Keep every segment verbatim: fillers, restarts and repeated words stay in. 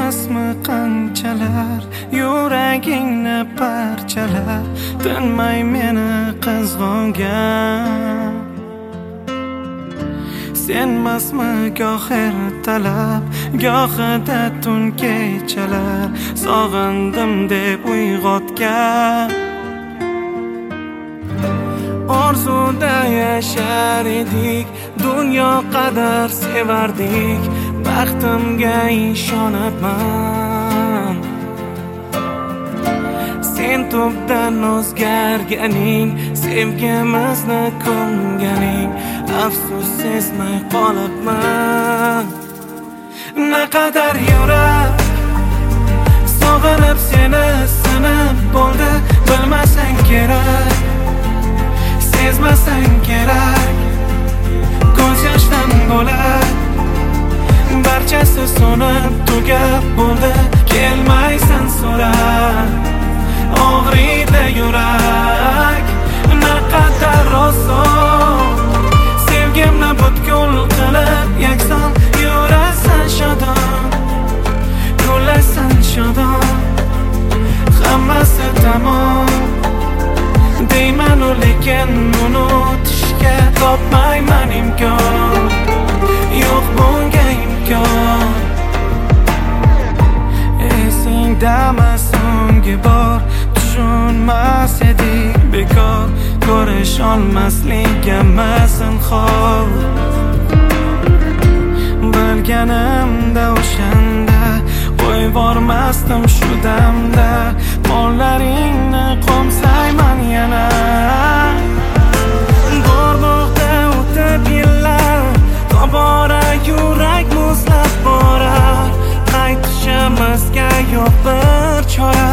emasmi qanchalar yuragingni parchalar tinmay meni qizg'ongan. Senmasmi goh ertalab gohida tun kechalar sog'indim deb uyg'otgan. Orzuda yashar edik, dunyo qadar sevardik, baxtimga ishonibman. Sen tubdan o'zgarganing, sevgimizni ko'nganing, afsus sezmay qolibman. Naqadar yurak sog'inib seni sinib bo'ldi, bilmasang kerak, sezmasang kerak, ko'z yoshdan bo'lar, barchasi so'nib tugab bo'ldi, kelmaysan so'rab, og'riydi yurak. Naqadar oson sevgimni butkul qilib yakson yurasan shodon, kulasan shodon, hammasi tamom deymanu lekin unutishga topmayman imkon, yo'q bunga imkon. Esingdami so'nggi bor tushunmas edik, bekor ko'rish olmasligimni zinhor. Bilganimda o'shanda qo'yib bormasdim shu damda, qo'llaringni qo'msayman yana. Go'rboqda o'tib yillar, tobora yurak muzlab borar, qaytishimizga yo'q bir chora.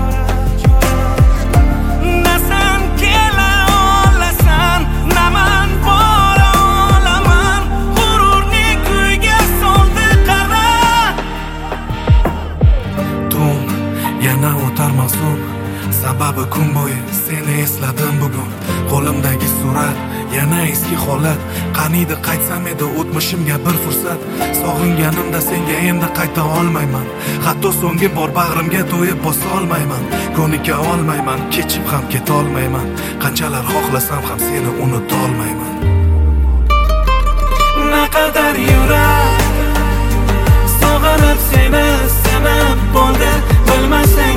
Sababi kun bo'yi seni esladim bugun. Qo'limdagi surat yana eski holat, qaniydi qaytsam edi o'tmishimga bir fursat. Sog'inganimda senga endi qayta olmayman, hatto so'nggi bor bag'rimga to'yib bosa olmayman. Ko'nika olmayman, kechib ham keta olmayman, qanchalar xohlasam ham seni unuta olmayman. Naqadar yurak sog'inib seni sinib bo'ldi, bilmasang